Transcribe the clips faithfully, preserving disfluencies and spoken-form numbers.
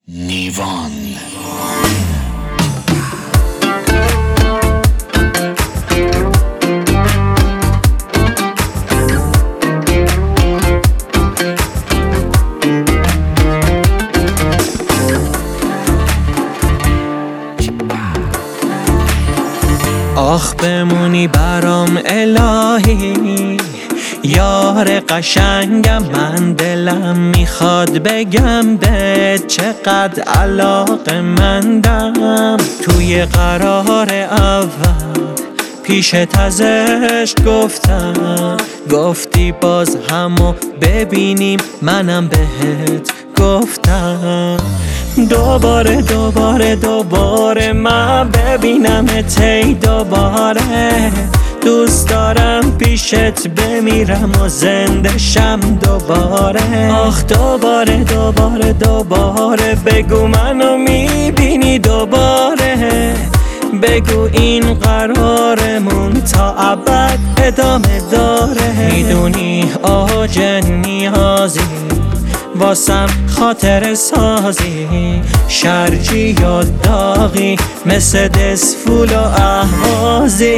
نیوان. آخ بمونی برام الهی، یار قشنگم، من دلم میخواد بگم به چقدر علاقه‌مندم. توی قرار اول پیشت ازش گفتم، گفتی باز همو ببینیم، منم بهت گفتم دوباره دوباره دوباره من ببینمت، ای دوباره دوست دارم پیشت بمیرم و زنده شم دوباره. آخ دوباره دوباره دوباره بگو منو میبینی دوباره، بگو این قرارمون تا ابد ادامه داره. میدونی آج نیازی، واسم خاطر سازی، شرجی یا داغی، مثل دسفول و اهوازی.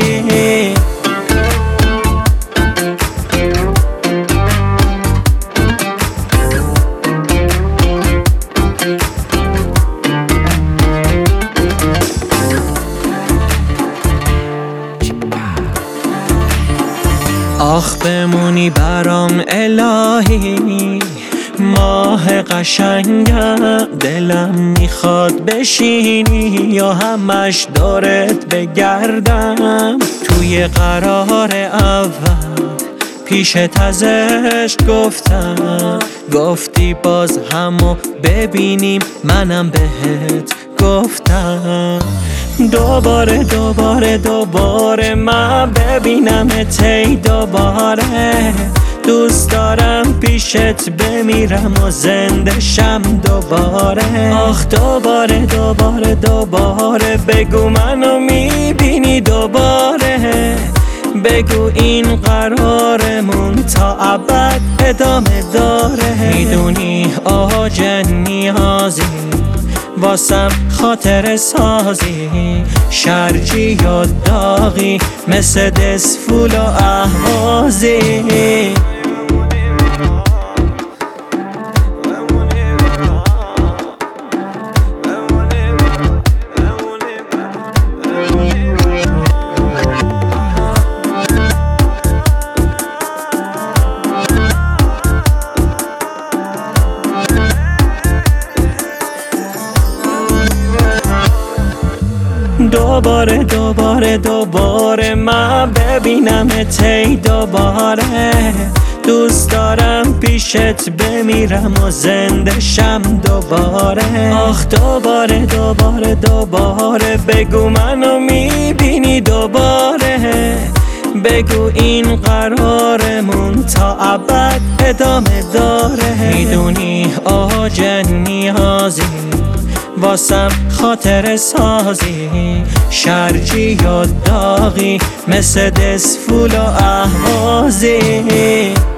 آخ بمونی برام الهی، ماه قشنگم، دلم میخواد بشینی یا همش دورت بگردم. توی قرار اول پیشت ازش گفتم، گفتی باز همو ببینیم، منم بهت گفتم دوباره دوباره دوباره من ببینمت، ای دوباره دوست دارم پیشت بمیرم و زنده شم دوباره. آخ دوباره دوباره دوباره بگو منو میبینی دوباره، بگو این قرارمون تا ابد ادامه داره. میدونی آج نیازی، واسم خاطر سازی، شرجی یا داغی، مثل دسفول و اهوازی. دوباره دوباره دوباره من ببینمت، ای دوباره دوست دارم پیشت بمیرم و زنده شم دوباره. آخ دوباره دوباره دوباره بگو منو میبینی دوباره، بگو این قرارمون تا ابد ادامه داره. میدونی آج نیازی، واسم خاطر سازی، شرجی یا داغی، مثل دسفول و اهوازی.